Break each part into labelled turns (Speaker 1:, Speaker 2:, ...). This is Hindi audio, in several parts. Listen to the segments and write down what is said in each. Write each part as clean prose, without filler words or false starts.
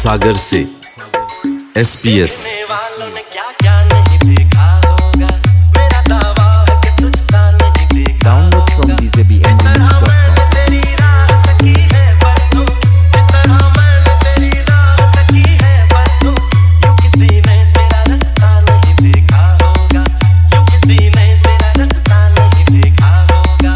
Speaker 1: सागर से SPS।
Speaker 2: वालों ने क्या क्या नहीं देखा होगा, मेरा दावा है कि तुझसा नहीं देखा।
Speaker 3: Download from djbmix.com।
Speaker 2: तेरी राह तकी है परसों, इस तरह मैंने तेरी राह तकी है परसों। यूं किसी ने तेरा रास्ता नहीं देखा होगा, यूं किसी ने तेरा रास्ता नहीं देखा होगा।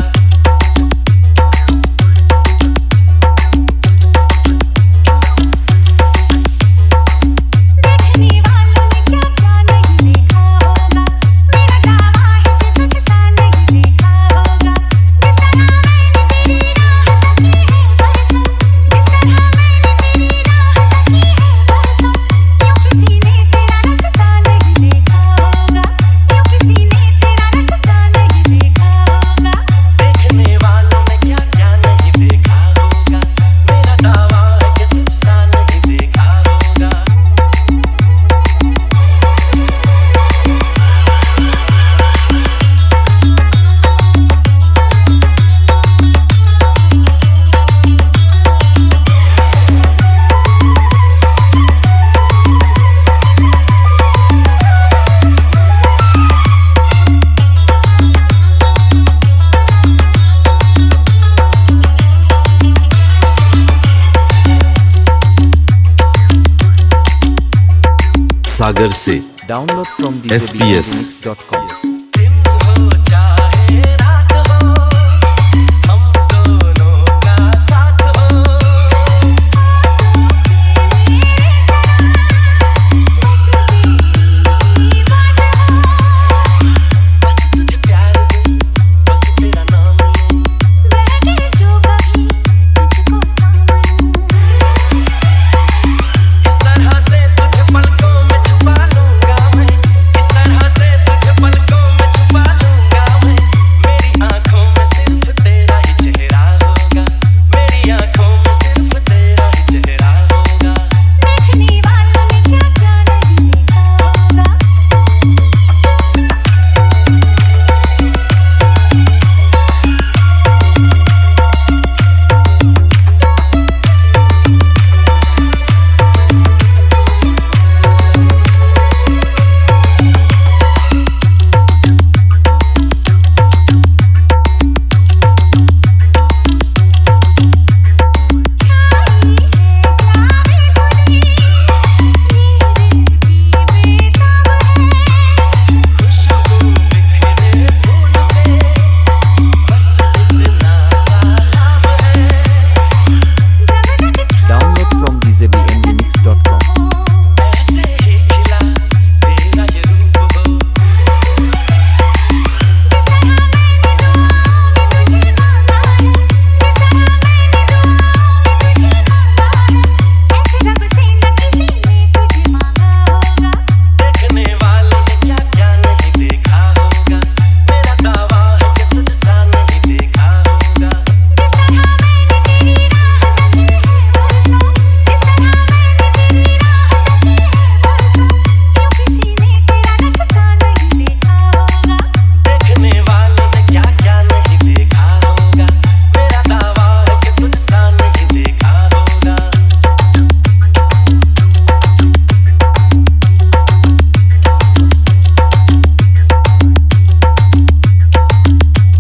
Speaker 1: सागर से
Speaker 3: Download from
Speaker 1: SPS।
Speaker 3: djbmix.com।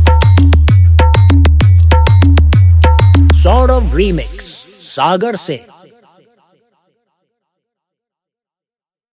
Speaker 4: Saurabh remix Sagar से।